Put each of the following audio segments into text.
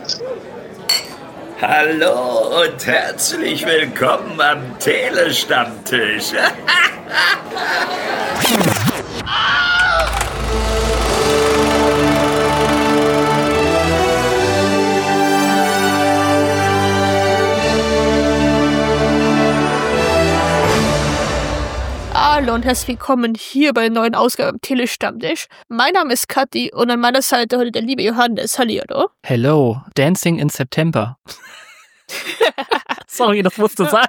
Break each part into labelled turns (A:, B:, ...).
A: Hallo und herzlich willkommen am Telestammtisch.
B: Hallo und herzlich willkommen hier bei der neuen Ausgabe am Telestammtisch. Mein Name ist Kathi und an meiner Seite heute der liebe Johannes. Hallihallo.
C: Hello, Dancing in September. Sorry, das musste sein.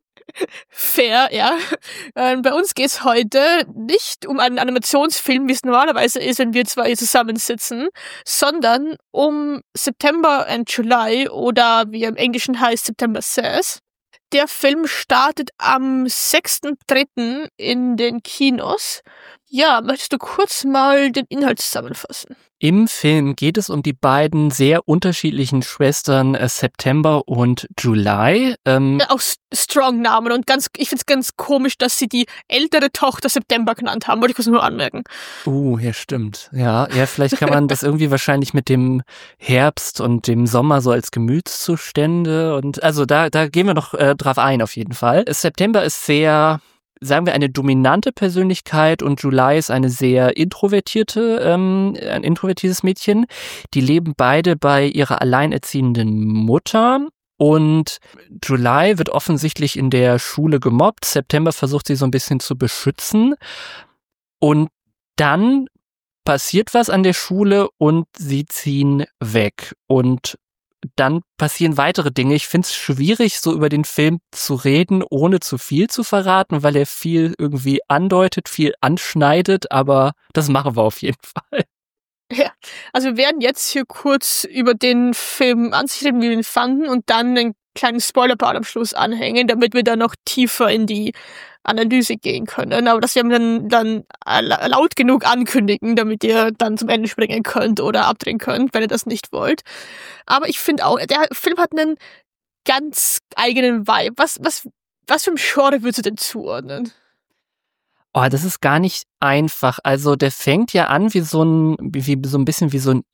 B: Fair, ja. Bei uns geht es heute nicht um einen Animationsfilm, wie es normalerweise ist, wenn wir zwei hier zusammensitzen, sondern um September and July oder wie er im Englischen heißt, September Says. Der Film startet am 6.3. in den Kinos. Ja, möchtest du kurz mal den Inhalt zusammenfassen?
C: Im Film geht es um die beiden sehr unterschiedlichen Schwestern September und July.
B: Auch Strong-Namen und ich finde es ganz komisch, dass sie die ältere Tochter September genannt haben. Wollte ich kurz nur anmerken.
C: Ja, stimmt. Ja, vielleicht kann man das irgendwie wahrscheinlich mit dem Herbst und dem Sommer so als Gemütszustände und also da gehen wir noch drauf ein auf jeden Fall. September ist sehr, sagen wir, eine dominante Persönlichkeit und July ist eine sehr ein introvertiertes Mädchen. Die leben beide bei ihrer alleinerziehenden Mutter und July wird offensichtlich in der Schule gemobbt. September versucht sie so ein bisschen zu beschützen und dann passiert was an der Schule und sie ziehen weg und dann passieren weitere Dinge. Ich finde es schwierig, so über den Film zu reden, ohne zu viel zu verraten, weil er viel irgendwie andeutet, viel anschneidet, aber das machen wir auf jeden Fall.
B: Ja, also wir werden jetzt hier kurz über den Film an sich reden, wie wir ihn fanden und dann einen kleinen Spoilerpart am Schluss anhängen, damit wir dann noch tiefer in die Analyse gehen können. Aber das werden wir dann laut genug ankündigen, damit ihr dann zum Ende springen könnt oder abdrehen könnt, wenn ihr das nicht wollt. Aber ich finde auch, der Film hat einen ganz eigenen Vibe. Was für ein Genre würdest du denn zuordnen?
C: Oh, das ist gar nicht einfach. Also der fängt ja an wie so ein bisschen wie so ein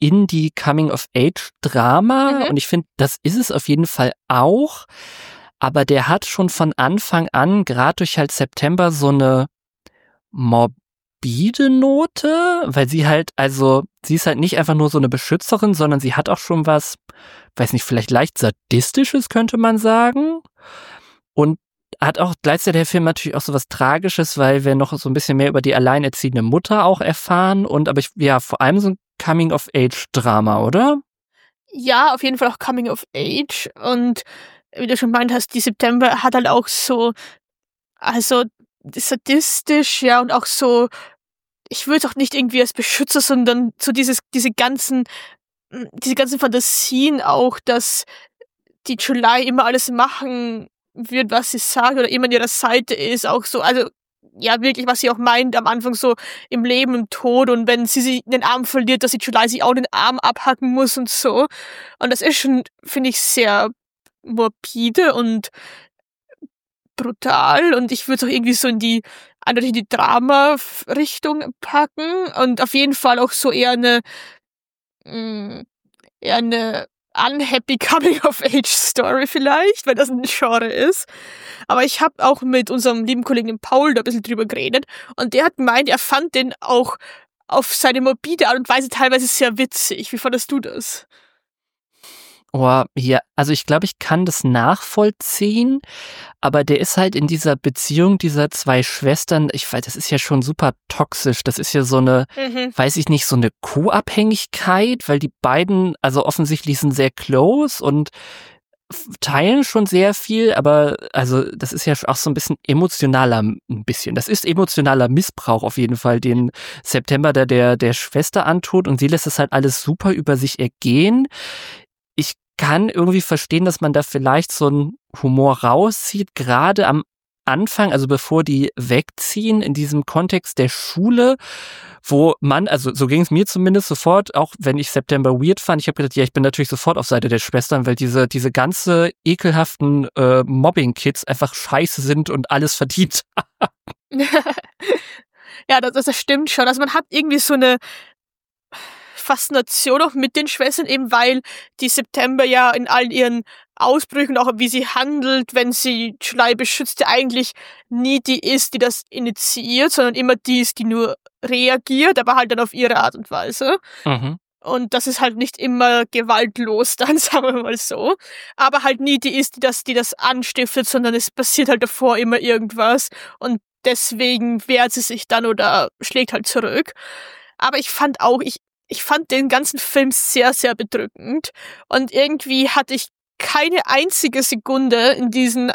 C: Indie-Coming-of-Age-Drama. Und ich finde, das ist es auf jeden Fall auch. Aber der hat schon von Anfang an, gerade durch halt September, so eine morbide Note, weil sie ist halt nicht einfach nur so eine Beschützerin, sondern sie hat auch schon was, weiß nicht, vielleicht leicht Sadistisches, könnte man sagen. Und hat auch gleichzeitig der Film natürlich auch so was Tragisches, weil wir noch so ein bisschen mehr über die alleinerziehende Mutter auch erfahren vor allem so ein Coming-of-Age-Drama, oder?
B: Ja, auf jeden Fall auch Coming-of-Age und wie du schon meint hast, die September hat halt auch so, also sadistisch, ja, und auch so, ich würde es auch nicht irgendwie als Beschützer, sondern so diese ganzen Fantasien auch, dass die July immer alles machen wird, was sie sagt oder immer an ihrer Seite ist, auch so, also ja, wirklich, was sie auch meint am Anfang so im Leben und Tod und wenn sie den Arm verliert, dass die July sich auch den Arm abhacken muss und so. Und das ist schon, finde ich, sehr morbide und brutal und ich würde es auch irgendwie so in die Drama-Richtung packen und auf jeden Fall auch so eher eine unhappy Coming-of-Age-Story vielleicht, weil das ein Genre ist. Aber ich habe auch mit unserem lieben Kollegen Paul da ein bisschen drüber geredet und der hat gemeint, er fand den auch auf seine morbide Art und Weise teilweise sehr witzig. Wie fandest du das?
C: Oh, ja, also ich glaube, ich kann das nachvollziehen, aber der ist halt in dieser Beziehung dieser zwei Schwestern, ich weiß, das ist ja schon super toxisch, das ist ja so eine, weiß ich nicht, so eine Co-Abhängigkeit, weil die beiden, also offensichtlich sind sehr close und teilen schon sehr viel, aber also das ist ja auch so ein bisschen das ist emotionaler Missbrauch auf jeden Fall, den September der Schwester antut und sie lässt es halt alles super über sich ergehen. Ich kann irgendwie verstehen, dass man da vielleicht so einen Humor rauszieht, gerade am Anfang, also bevor die wegziehen, in diesem Kontext der Schule, wo man, also so ging es mir zumindest sofort, auch wenn ich September weird fand, ich habe gedacht, ja, ich bin natürlich sofort auf Seite der Schwestern, weil diese ganze ekelhaften Mobbing-Kids einfach scheiße sind und alles verdient.
B: Ja, das stimmt schon. Also man hat irgendwie so eine Faszination auch mit den Schwestern, eben weil die September ja in all ihren Ausbrüchen, auch wie sie handelt, wenn sie July beschützt, ja eigentlich nie die ist, die das initiiert, sondern immer die ist, die nur reagiert, aber halt dann auf ihre Art und Weise.
C: Mhm.
B: Und das ist halt nicht immer gewaltlos dann, sagen wir mal so. Aber halt nie die ist, die das anstiftet, sondern es passiert halt davor immer irgendwas. Und deswegen wehrt sie sich dann oder schlägt halt zurück. Aber ich fand den ganzen Film sehr, sehr bedrückend. Und irgendwie hatte ich keine einzige Sekunde in diesen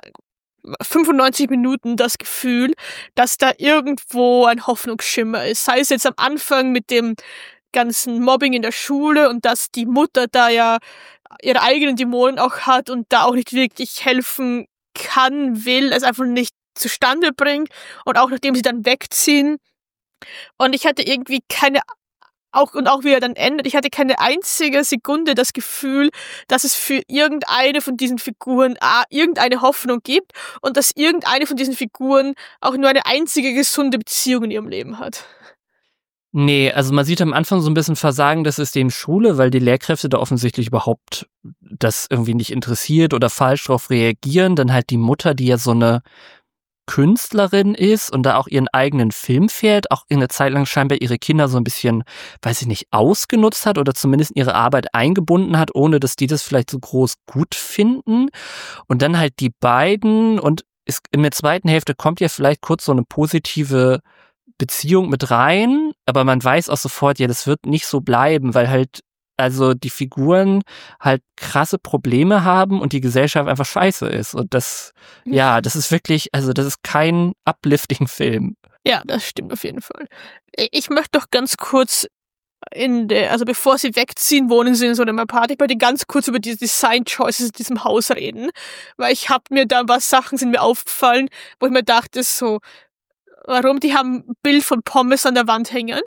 B: 95 Minuten das Gefühl, dass da irgendwo ein Hoffnungsschimmer ist. Sei es jetzt am Anfang mit dem ganzen Mobbing in der Schule und dass die Mutter da ja ihre eigenen Dämonen auch hat und da auch nicht wirklich helfen kann, will, es einfach nicht zustande bringt und auch nachdem sie dann wegziehen. Und ich hatte irgendwie auch wie er dann endet, ich hatte keine einzige Sekunde das Gefühl, dass es für irgendeine von diesen Figuren irgendeine Hoffnung gibt und dass irgendeine von diesen Figuren auch nur eine einzige gesunde Beziehung in ihrem Leben hat.
C: Nee, also man sieht am Anfang so ein bisschen Versagen des Systems Schule, weil die Lehrkräfte da offensichtlich überhaupt das irgendwie nicht interessiert oder falsch drauf reagieren. Dann halt die Mutter, die ja so eine Künstlerin ist und da auch ihren eigenen Film fährt, auch eine Zeit lang scheinbar ihre Kinder so ein bisschen, weiß ich nicht, ausgenutzt hat oder zumindest in ihre Arbeit eingebunden hat, ohne dass die das vielleicht so groß gut finden. Und dann halt die beiden und in der zweiten Hälfte kommt ja vielleicht kurz so eine positive Beziehung mit rein, aber man weiß auch sofort, ja, das wird nicht so bleiben, weil halt also die Figuren halt krasse Probleme haben und die Gesellschaft einfach scheiße ist. Und das ist wirklich, also das ist kein uplifting Film.
B: Ja, das stimmt auf jeden Fall. Ich möchte doch ganz kurz also bevor sie wegziehen, wohnen sie in so einem Apartment, bei denen ganz kurz über die Design-Choices in diesem Haus reden, weil sind mir aufgefallen, wo ich mir dachte, so, warum? Die haben ein Bild von Pommes an der Wand hängen.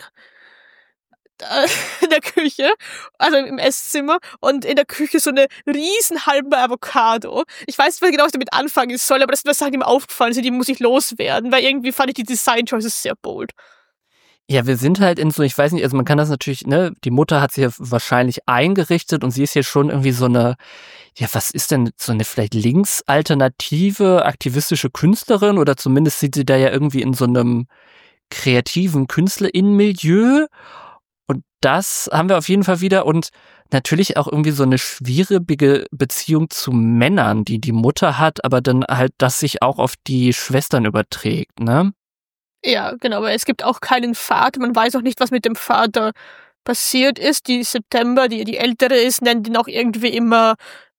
B: In der Küche, also im Esszimmer und in der Küche so eine riesen halbe Avocado. Ich weiß nicht genau, was ich damit anfangen soll, aber das sind das Sachen, die mir aufgefallen sind, die muss ich loswerden, weil irgendwie fand ich die Design-Choices sehr bold.
C: Ja, wir sind halt in so, ich weiß nicht, also man kann das natürlich, ne, die Mutter hat sich ja wahrscheinlich eingerichtet und sie ist ja schon irgendwie so eine, ja, was ist denn so eine vielleicht linksalternative aktivistische Künstlerin oder zumindest sieht sie da ja irgendwie in so einem kreativen KünstlerInnen-Milieu. Und das haben wir auf jeden Fall wieder und natürlich auch irgendwie so eine schwierige Beziehung zu Männern, die die Mutter hat, aber dann halt das sich auch auf die Schwestern überträgt, ne?
B: Ja, genau, weil es gibt auch keinen Vater, man weiß auch nicht, was mit dem Vater passiert ist. Die September, die ältere ist, nennt ihn auch irgendwie immer,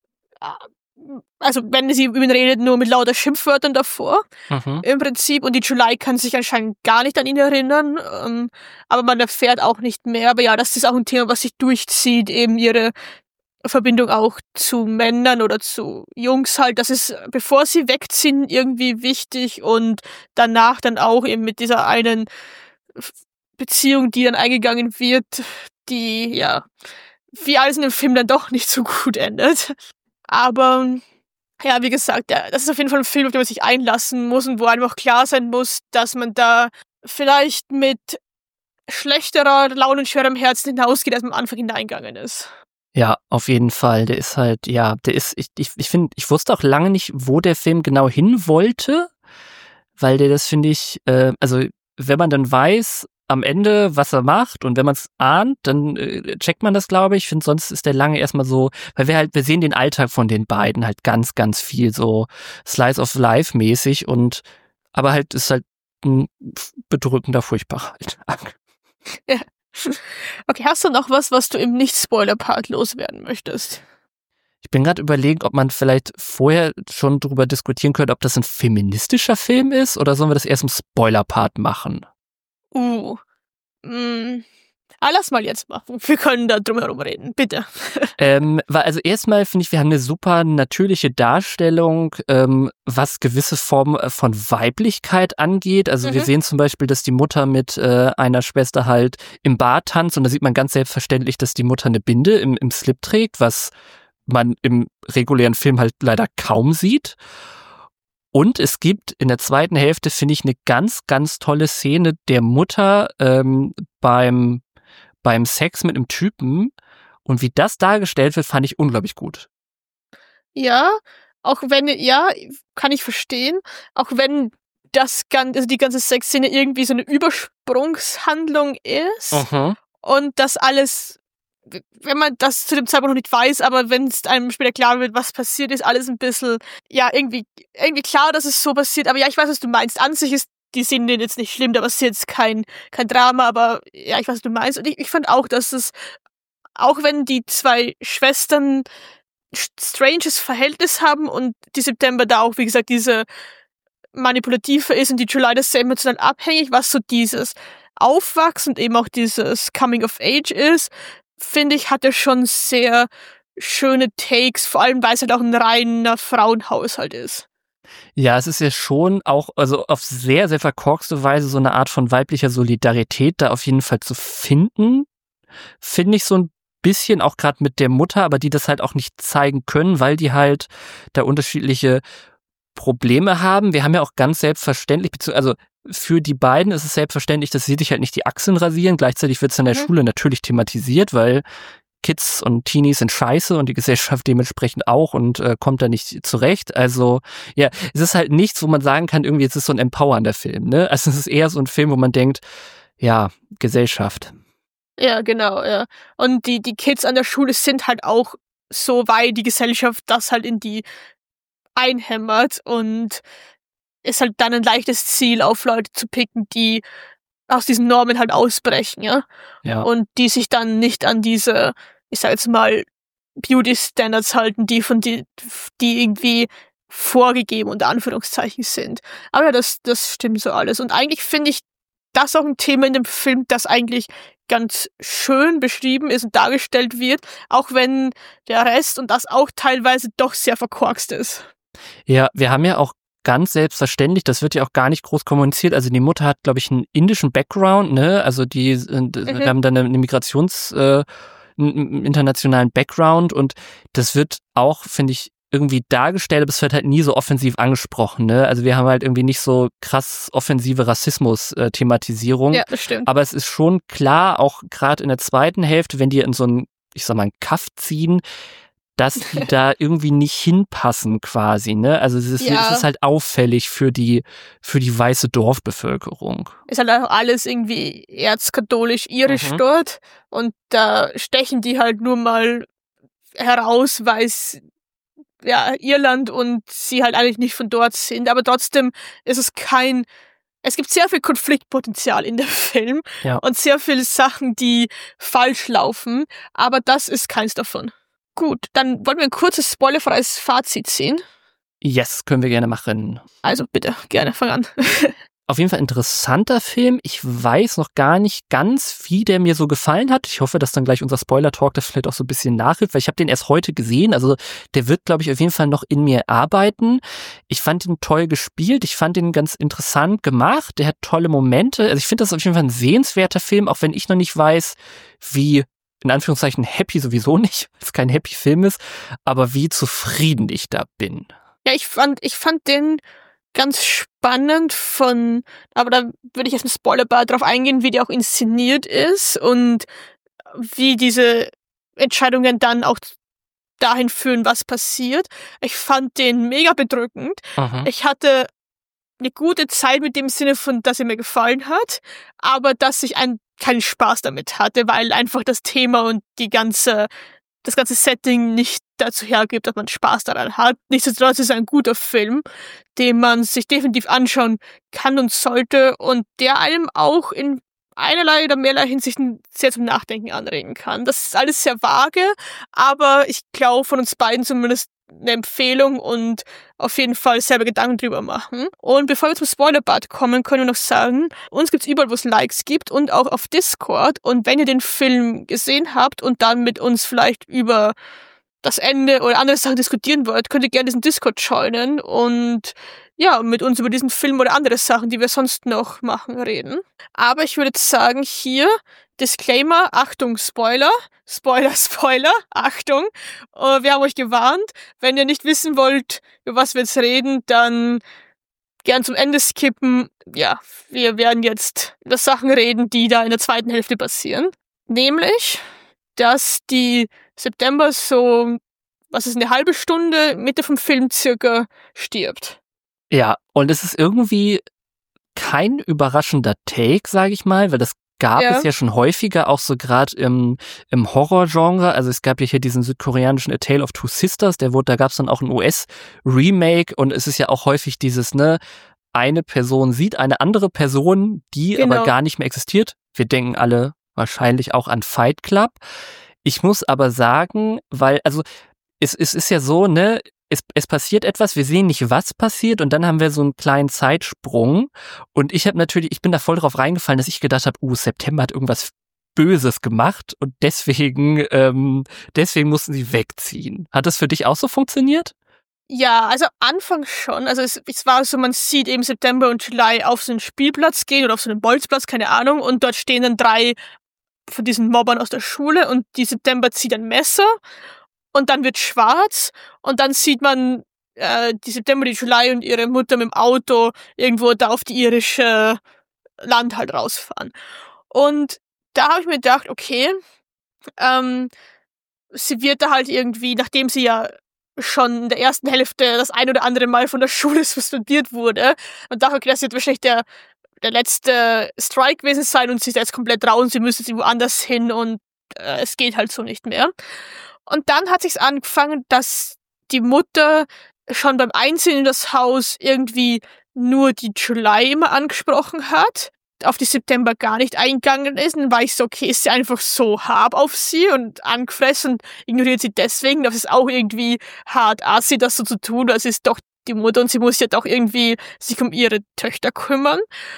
B: also wenn sie über ihn redet, nur mit lauter Schimpfwörtern davor, im Prinzip. Und die July kann sich anscheinend gar nicht an ihn erinnern, aber man erfährt auch nicht mehr. Aber ja, das ist auch ein Thema, was sich durchzieht, eben ihre Verbindung auch zu Männern oder zu Jungs halt. Das ist, bevor sie wegziehen, irgendwie wichtig und danach dann auch eben mit dieser einen Beziehung, die dann eingegangen wird, die, ja, wie alles in dem Film dann doch nicht so gut endet. Aber ja, wie gesagt, ja, das ist auf jeden Fall ein Film, auf den man sich einlassen muss und wo einem auch klar sein muss, dass man da vielleicht mit schlechterer Laune und schwerem Herzen hinausgeht, als man am Anfang hineingegangen ist.
C: Ja, auf jeden Fall. Der ist halt, ja, ich finde, ich wusste auch lange nicht, wo der Film genau hin wollte, weil der das, finde ich, also wenn man dann weiß, am Ende, was er macht und wenn man es ahnt, dann checkt man das, glaube ich. Ich finde, sonst ist der lange erstmal so, weil wir sehen den Alltag von den beiden halt ganz, ganz viel so Slice of Life mäßig aber halt ist halt ein bedrückender Furchtbarer halt.
B: Ja. Okay, hast du noch was du im Nicht-Spoiler-Part loswerden möchtest?
C: Ich bin gerade überlegen, ob man vielleicht vorher schon darüber diskutieren könnte, ob das ein feministischer Film ist oder sollen wir das erst im Spoiler-Part machen?
B: Lass mal jetzt machen. Wir können da drum herum reden, bitte.
C: Also erstmal finde ich, wir haben eine super natürliche Darstellung, was gewisse Formen von Weiblichkeit angeht. Also wir sehen zum Beispiel, dass die Mutter mit einer Schwester halt im Bad tanzt und da sieht man ganz selbstverständlich, dass die Mutter eine Binde im Slip trägt, was man im regulären Film halt leider kaum sieht. Und es gibt in der zweiten Hälfte, finde ich, eine ganz, ganz tolle Szene der Mutter beim beim Sex mit einem Typen. Und wie das dargestellt wird, fand ich unglaublich gut.
B: Ja, auch wenn, ja, kann ich verstehen, auch wenn also die ganze Sexszene irgendwie so eine Übersprungshandlung ist und das alles, wenn man das zu dem Zeitpunkt noch nicht weiß, aber wenn es einem später klar wird, was passiert ist, alles ein bisschen, ja, irgendwie klar, dass es so passiert, aber ja, ich weiß, was du meinst. An sich ist die Szene jetzt nicht schlimm, aber es ist jetzt kein Drama, aber ja, ich weiß, was du meinst. Und ich fand auch, dass es, auch wenn die zwei Schwestern stranges Verhältnis haben und die September da auch, wie gesagt, diese manipulative ist und die July das sehr emotional abhängig, was so dieses Aufwachsen und eben auch dieses Coming of Age ist, finde ich, hat er schon sehr schöne Takes, vor allem weil es halt auch ein reiner Frauenhaushalt ist.
C: Ja, es ist ja schon auch, also auf sehr, sehr verkorkste Weise so eine Art von weiblicher Solidarität da auf jeden Fall zu finden, finde ich so ein bisschen auch gerade mit der Mutter, aber die das halt auch nicht zeigen können, weil die halt da unterschiedliche Probleme haben. Wir haben ja auch ganz selbstverständlich, also für die beiden ist es selbstverständlich, dass sie sich halt nicht die Achseln rasieren. Gleichzeitig wird es in der Schule natürlich thematisiert, weil Kids und Teenies sind scheiße und die Gesellschaft dementsprechend auch und kommt da nicht zurecht. Also ja, es ist halt nichts, wo man sagen kann, irgendwie es ist so ein empowernder Film, ne? Also es ist eher so ein Film, wo man denkt, ja, Gesellschaft.
B: Ja, genau, ja. Und die Kids an der Schule sind halt auch so, weil die Gesellschaft das halt in die einhämmert und ist halt dann ein leichtes Ziel, auf Leute zu picken, die aus diesen Normen halt ausbrechen, ja.
C: Ja.
B: Und die sich dann nicht an diese, ich sag jetzt mal, Beauty-Standards halten, die irgendwie vorgegeben unter Anführungszeichen sind. Aber ja, das stimmt so alles. Und eigentlich finde ich das auch ein Thema in dem Film, das eigentlich ganz schön beschrieben ist und dargestellt wird, auch wenn der Rest und das auch teilweise doch sehr verkorkst ist.
C: Ja, wir haben ja auch ganz selbstverständlich, das wird ja auch gar nicht groß kommuniziert, also die Mutter hat, glaube ich, einen indischen Background, ne, also wir haben dann eine einen internationalen Background und das wird auch, finde ich, irgendwie dargestellt, aber es wird halt nie so offensiv angesprochen, ne? Also wir haben halt irgendwie nicht so krass offensive Rassismus-Thematisierung.
B: Ja, das stimmt.
C: Aber es ist schon klar, auch gerade in der zweiten Hälfte, wenn die in so einen, ich sag mal, einen Kaff ziehen, dass die da irgendwie nicht hinpassen quasi, ne? Also es ist halt auffällig für die weiße Dorfbevölkerung.
B: Ist halt auch alles irgendwie erzkatholisch-irisch dort und da stechen die halt nur mal heraus, weil es ja Irland und sie halt eigentlich nicht von dort sind, aber trotzdem ist es es gibt sehr viel Konfliktpotenzial in dem Film und sehr viele Sachen, die falsch laufen, aber das ist keins davon. Gut, dann wollen wir ein kurzes spoilerfreies Fazit ziehen.
C: Yes, können wir gerne machen.
B: Also bitte, gerne, fang an.
C: Auf jeden Fall interessanter Film. Ich weiß noch gar nicht ganz, wie der mir so gefallen hat. Ich hoffe, dass dann gleich unser Spoiler-Talk das vielleicht auch so ein bisschen nachhilft, weil ich habe den erst heute gesehen. Also der wird, glaube ich, auf jeden Fall noch in mir arbeiten. Ich fand ihn toll gespielt. Ich fand ihn ganz interessant gemacht. Der hat tolle Momente. Also ich finde das auf jeden Fall ein sehenswerter Film, auch wenn ich noch nicht weiß, wie, in Anführungszeichen, happy sowieso nicht, weil es kein happy Film ist, aber wie zufrieden ich da bin.
B: Ja, ich fand den ganz spannend aber da würde ich jetzt mit Spoilerbar drauf eingehen, wie die auch inszeniert ist und wie diese Entscheidungen dann auch dahin führen, was passiert. Ich fand den mega bedrückend. Ich hatte eine gute Zeit mit dem Sinne von, dass er mir gefallen hat, aber dass ich keinen Spaß damit hatte, weil einfach das Thema und das ganze Setting nicht dazu hergibt, dass man Spaß daran hat. Nichtsdestotrotz ist es ein guter Film, den man sich definitiv anschauen kann und sollte und der einem auch in einerlei oder mehrerlei Hinsichten sehr zum Nachdenken anregen kann. Das ist alles sehr vage, aber ich glaube von uns beiden zumindest eine Empfehlung und auf jeden Fall selber Gedanken drüber machen. Und bevor wir zum Spoilerbad kommen, können wir noch sagen, uns gibt's überall, wo es Likes gibt und auch auf Discord. Und wenn ihr den Film gesehen habt und dann mit uns vielleicht über das Ende oder andere Sachen diskutieren wollt, könnt ihr gerne diesen Discord joinen und ja, mit uns über diesen Film oder andere Sachen, die wir sonst noch machen, reden. Aber ich würde jetzt sagen, hier Disclaimer, Achtung, Spoiler, Achtung. Wir haben euch gewarnt. Wenn ihr nicht wissen wollt, über was wir jetzt reden, dann gern zum Ende skippen. Ja, wir werden jetzt über Sachen reden, die da in der zweiten Hälfte passieren. Nämlich, dass die September so, was ist, eine halbe Stunde Mitte vom Film circa stirbt.
C: Ja, und es ist irgendwie kein überraschender Take, sage ich mal, weil das gab es ja schon häufiger, auch so gerade im Horrorgenre. Also es gab ja hier diesen südkoreanischen A Tale of Two Sisters, da gab es dann auch ein US-Remake und es ist ja auch häufig dieses, ne, eine Person sieht eine andere Person, die aber gar nicht mehr existiert. Wir denken alle wahrscheinlich auch an Fight Club. Ich muss aber sagen, weil, also es ist ja so, ne, es passiert etwas, wir sehen nicht, was passiert und dann haben wir so einen kleinen Zeitsprung und ich bin da voll drauf reingefallen, dass ich gedacht habe, September hat irgendwas Böses gemacht und deswegen mussten sie wegziehen. Hat das für dich auch so funktioniert?
B: Ja, also Anfang schon. Also es war so, man sieht eben September und July auf so einen Spielplatz gehen oder auf so einen Bolzplatz, keine Ahnung, und dort stehen dann 3 von diesen Mobbern aus der Schule und die September zieht ein Messer und dann wird schwarz und dann sieht man die September, die July und ihre Mutter mit dem Auto irgendwo da auf die irische Land halt rausfahren. Und da habe ich mir gedacht, okay, sie wird da halt irgendwie, nachdem sie ja schon in der ersten Hälfte das ein oder andere Mal von der Schule suspendiert wurde, und dachte, okay, das wird wahrscheinlich der letzte Strike gewesen sein und sie ist jetzt komplett raus und sie müssen sie woanders hin und es geht halt so nicht mehr. Und dann hat sich's angefangen, dass die Mutter schon beim Einziehen in das Haus irgendwie nur die July immer angesprochen hat, auf die September gar nicht eingegangen ist. Und dann war ich so, okay, ist sie einfach so hart auf sie und angefressen und ignoriert sie deswegen. Das ist auch irgendwie hart assi, das so zu tun. Das ist doch die Mutter und sie muss ja doch irgendwie sich um ihre Töchter kümmern.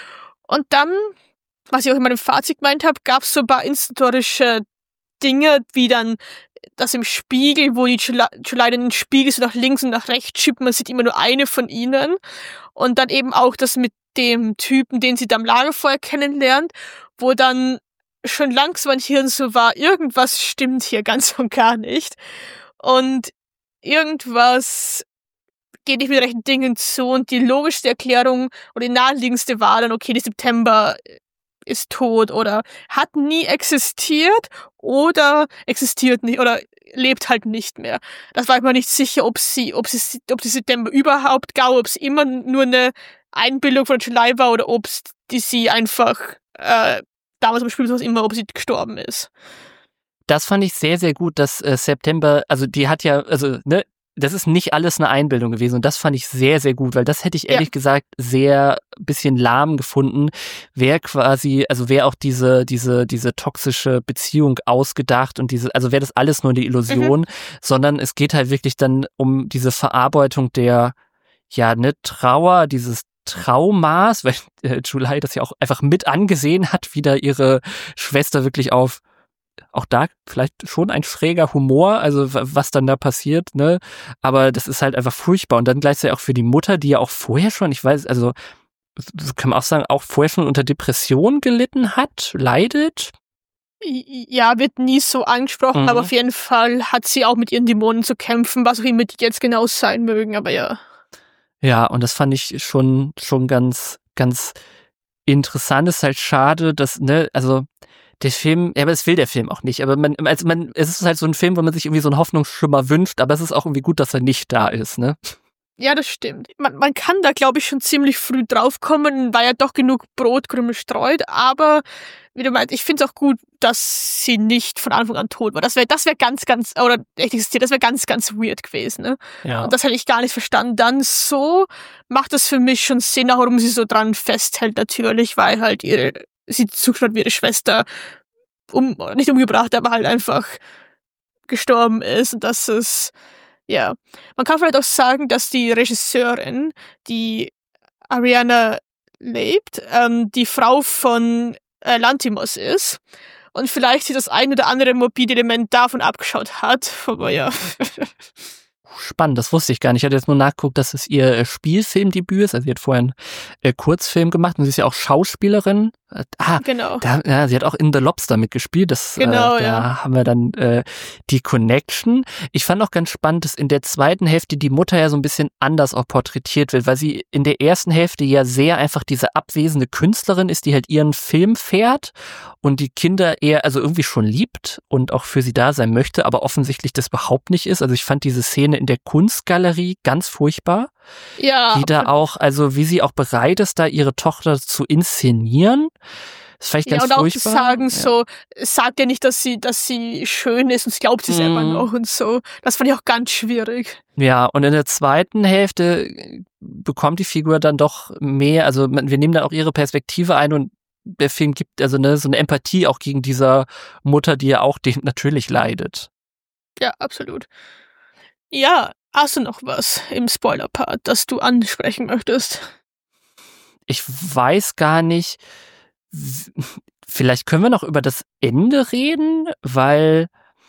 B: Und dann, was ich auch in meinem Fazit gemeint habe, gab es so ein paar inszenatorische Dinge, wie dann das im Spiegel, wo die July den Spiegel so nach links und nach rechts schiebt, man sieht immer nur eine von ihnen. Und dann eben auch das mit dem Typen, den sie da am Lagerfeuer kennenlernt, wo dann schon langsam mein Hirn so war, irgendwas stimmt hier ganz und gar nicht. Und irgendwas geht nicht mit rechten Dingen zu. Und die logischste Erklärung oder die naheliegendste war dann, okay, die September ist tot oder hat nie existiert oder existiert nicht oder lebt halt nicht mehr. Das war ich mir nicht sicher, ob die September überhaupt gab, ob es immer nur eine Einbildung von July war oder ob sie einfach damals am Spiel was immer, ob sie gestorben ist.
C: Das fand ich sehr, sehr gut, dass September, also die hat ja, also, ne, das ist nicht alles eine Einbildung gewesen und das fand ich sehr, sehr gut, weil das hätte ich ehrlich gesagt sehr bisschen lahm gefunden, wer auch diese toxische Beziehung ausgedacht und also wäre das alles nur eine Illusion, sondern es geht halt wirklich dann um diese Verarbeitung der, ja, ne, Trauer, dieses Traumas, weil July das ja auch einfach mit angesehen hat, wie da ihre Schwester wirklich auf, auch da vielleicht schon ein schräger Humor, also was dann da passiert, ne? Aber das ist halt einfach furchtbar. Und dann gleichzeitig auch für die Mutter, die ja auch vorher schon, ich weiß, also kann man auch sagen, auch vorher schon unter Depression gelitten hat, leidet.
B: Ja, wird nie so angesprochen, aber auf jeden Fall hat sie auch mit ihren Dämonen zu kämpfen, was auch immer die jetzt genau sein mögen, aber ja. Ja,
C: und das fand ich schon ganz, ganz interessant. Ist halt schade, dass, ne, also der Film, ja, aber das will der Film auch nicht. Aber es ist halt so ein Film, wo man sich irgendwie so einen Hoffnungsschimmer wünscht, aber es ist auch irgendwie gut, dass er nicht da ist, ne?
B: Ja, das stimmt. Man kann da, glaube ich, schon ziemlich früh draufkommen, weil ja doch genug Brotkrümel streut, aber wie du meinst, ich finde es auch gut, dass sie nicht von Anfang an tot war. Das wäre ganz, ganz, oder echt existiert, das wäre ganz, ganz weird gewesen, ne? Ja. Und das hätte ich gar nicht verstanden. Dann so macht das für mich schon Sinn, auch warum sie so dran festhält, natürlich, weil halt sie zugeschaut wie ihre Schwester nicht umgebracht, aber halt einfach gestorben ist. Und das ist, ja. Man kann vielleicht auch sagen, dass die Regisseurin, die Ariana lebt, die Frau von Lanthimos ist und vielleicht sie das ein oder andere morbide Element davon abgeschaut hat. Aber ja.
C: Spannend, das wusste ich gar nicht. Ich hatte jetzt nur nachgeguckt, dass es ihr Spielfilmdebüt ist. Also sie hat vorher einen Kurzfilm gemacht und sie ist ja auch Schauspielerin.
B: Genau.
C: Sie hat auch in The Lobster mitgespielt.
B: Genau,
C: da haben wir dann die Connection. Ich fand auch ganz spannend, dass in der zweiten Hälfte die Mutter ja so ein bisschen anders auch porträtiert wird, weil sie in der ersten Hälfte ja sehr einfach diese abwesende Künstlerin ist, die halt ihren Film fährt und die Kinder eher also irgendwie schon liebt und auch für sie da sein möchte, aber offensichtlich das überhaupt nicht ist. Also ich fand diese Szene in der Kunstgalerie ganz furchtbar.
B: Ja.
C: Wie sie auch bereit ist, da ihre Tochter zu inszenieren. Das fand ich ganz furchtbar.
B: Und auch zu sagen, so, sagt ja nicht, dass sie schön ist und sie glaubt sie selber noch und so. Das fand ich auch ganz schwierig.
C: Ja, und in der zweiten Hälfte bekommt die Figur dann doch mehr, also wir nehmen dann auch ihre Perspektive ein und der Film gibt also so eine Empathie auch gegen dieser Mutter, die ja auch natürlich leidet.
B: Ja, absolut. Ja, hast du noch was im Spoiler-Part, das du ansprechen möchtest?
C: Ich weiß gar nicht, vielleicht können wir noch über das Ende reden, weil...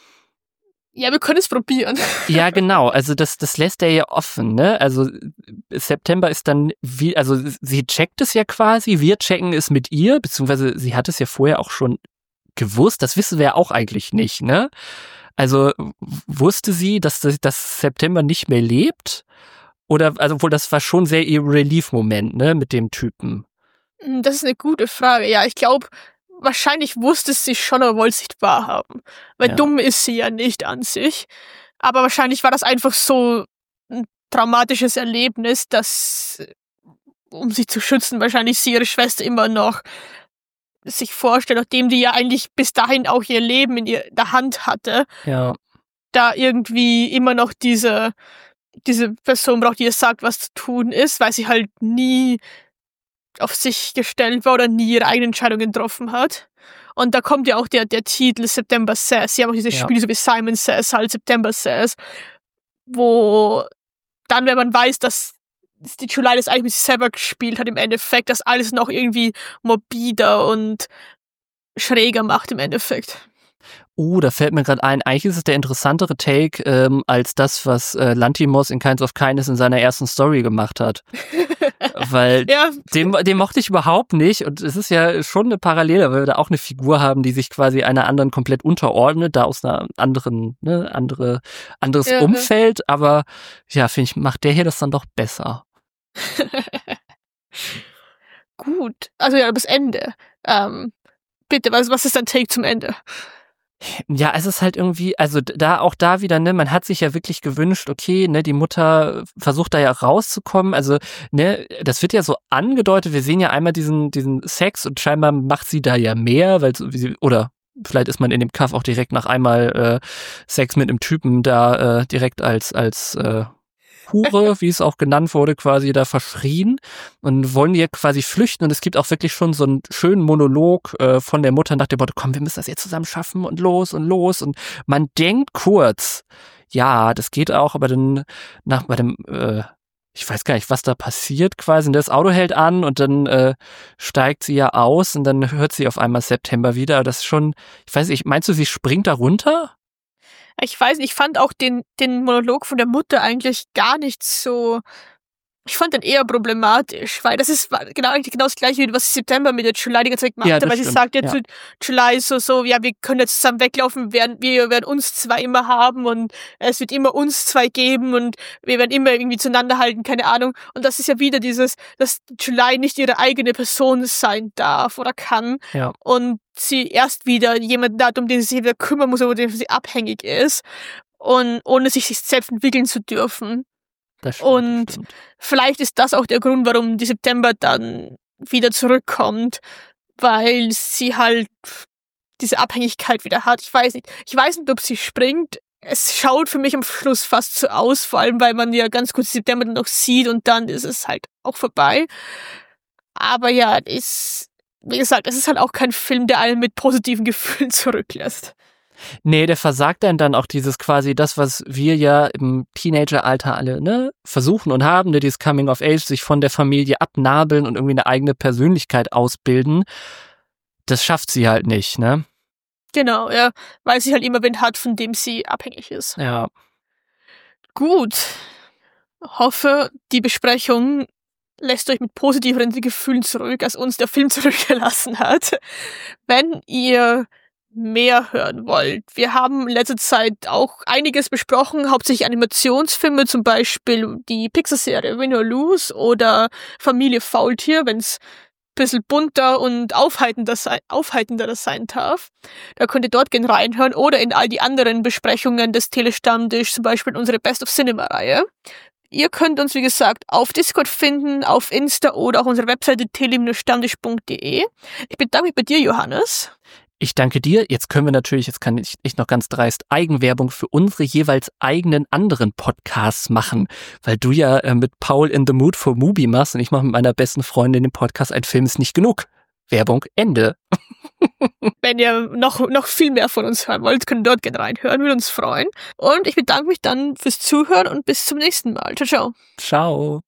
B: Ja, wir können es probieren.
C: Ja, genau, also das lässt er ja offen, ne? Also September ist dann, also sie checkt es ja quasi, wir checken es mit ihr, beziehungsweise sie hat es ja vorher auch schon gewusst, das wissen wir ja auch eigentlich nicht, ne? Also wusste sie, dass September nicht mehr lebt? Oder, also wohl, das war schon sehr ihr Relief-Moment, ne, mit dem Typen.
B: Das ist eine gute Frage. Ja, ich glaube, wahrscheinlich wusste sie schon, aber wollte es nicht wahrhaben. Weil dumm ist sie ja nicht an sich. Aber wahrscheinlich war das einfach so ein traumatisches Erlebnis, dass, um sie zu schützen, wahrscheinlich sie ihre Schwester immer noch sich vorstellt, nachdem die ja eigentlich bis dahin auch ihr Leben in der Hand hatte.
C: Ja.
B: Da irgendwie immer noch diese Person braucht, die ihr sagt, was zu tun ist, weil sie halt nie auf sich gestellt war oder nie ihre eigenen Entscheidungen getroffen hat. Und da kommt ja auch der Titel September Says. Sie haben auch dieses Spiel, so wie Simon Says, halt September Says, wo dann, wenn man weiß, dass die July das eigentlich mit sich selber gespielt hat, im Endeffekt, das alles noch irgendwie morbider und schräger macht im Endeffekt.
C: Da fällt mir gerade ein, eigentlich ist es der interessantere Take als das, was Lanthimos in Kinds of Kindness in seiner ersten Story gemacht hat. Weil den mochte ich überhaupt nicht und es ist ja schon eine Parallele, weil wir da auch eine Figur haben, die sich quasi einer anderen komplett unterordnet, da aus einer anderen, anderes Umfeld, aber ja, finde ich, macht der hier das dann doch besser.
B: Gut, also ja, das Ende. Bitte, was ist dein Take zum Ende?
C: Ja, es ist halt irgendwie, also da wieder, ne, man hat sich ja wirklich gewünscht, okay, ne, die Mutter versucht da ja rauszukommen, also, ne, das wird ja so angedeutet, wir sehen ja einmal diesen Sex und scheinbar macht sie da ja mehr, weil oder vielleicht ist man in dem Kaff auch direkt nach einmal Sex mit einem Typen da direkt als Hure, wie es auch genannt wurde, quasi da verschrien und wollen hier quasi flüchten und es gibt auch wirklich schon so einen schönen Monolog von der Mutter nach dem Motto, komm, wir müssen das jetzt zusammen schaffen und los und man denkt kurz, ja, das geht auch, aber dann ich weiß gar nicht, was da passiert quasi, und das Auto hält an und dann steigt sie ja aus und dann hört sie auf einmal September wieder, das ist schon, ich weiß nicht, meinst du, sie springt da runter?
B: Ich weiß nicht, ich fand auch den Monolog von der Mutter eigentlich gar nicht so. Ich fand den eher problematisch, weil das ist genau das gleiche, was September mit der July die ganze Zeit gemacht hat, weil sie sagt ja zu July so, ja, wir können jetzt zusammen weglaufen, wir werden uns zwei immer haben und es wird immer uns zwei geben und wir werden immer irgendwie zueinander halten, keine Ahnung. Und das ist ja wieder dieses, dass July nicht ihre eigene Person sein darf oder kann und sie erst wieder jemanden hat, um den sie sich wieder kümmern muss, oder den sie abhängig ist und ohne sich selbst entwickeln zu dürfen. Und vielleicht ist das auch der Grund, warum die September dann wieder zurückkommt, weil sie halt diese Abhängigkeit wieder hat. Ich weiß nicht, ob sie springt. Es schaut für mich am Schluss fast so aus, vor allem, weil man ja ganz kurz die September dann noch sieht und dann ist es halt auch vorbei. Aber ja, wie gesagt, es ist halt auch kein Film, der einen mit positiven Gefühlen zurücklässt.
C: Nee, der versagt dann auch dieses quasi das, was wir ja im Teenageralter alle, ne, versuchen und haben, ne, dieses Coming of Age, sich von der Familie abnabeln und irgendwie eine eigene Persönlichkeit ausbilden. Das schafft sie halt nicht, ne?
B: Genau, ja, weil sie halt immer wen hat, von dem sie abhängig ist.
C: Ja.
B: Gut. Hoffe, die Besprechung lässt euch mit positiveren Gefühlen zurück, als uns der Film zurückgelassen hat. Wenn ihr mehr hören wollt. Wir haben in letzter Zeit auch einiges besprochen, hauptsächlich Animationsfilme, zum Beispiel die Pixar-Serie Win or Lose oder Familie Faultier, wenn's ein bisschen bunter und aufhaltender sein darf. Da könnt ihr dort gerne reinhören oder in all die anderen Besprechungen des Telestammtisch, zum Beispiel unsere Best of Cinema-Reihe. Ihr könnt uns, wie gesagt, auf Discord finden, auf Insta oder auch unsere Webseite tele-stammtisch.de. Ich bedanke mich bei dir, Johannes.
C: Ich danke dir. Jetzt kann ich noch ganz dreist Eigenwerbung für unsere jeweils eigenen anderen Podcasts machen, weil du ja mit Paul in the Mood for Movie machst und ich mache mit meiner besten Freundin den Podcast Ein Film ist nicht genug. Werbung, Ende.
B: Wenn ihr noch viel mehr von uns hören wollt, könnt ihr dort gerne reinhören, würde uns freuen. Und ich bedanke mich dann fürs Zuhören und bis zum nächsten Mal. Ciao, ciao.
C: Ciao.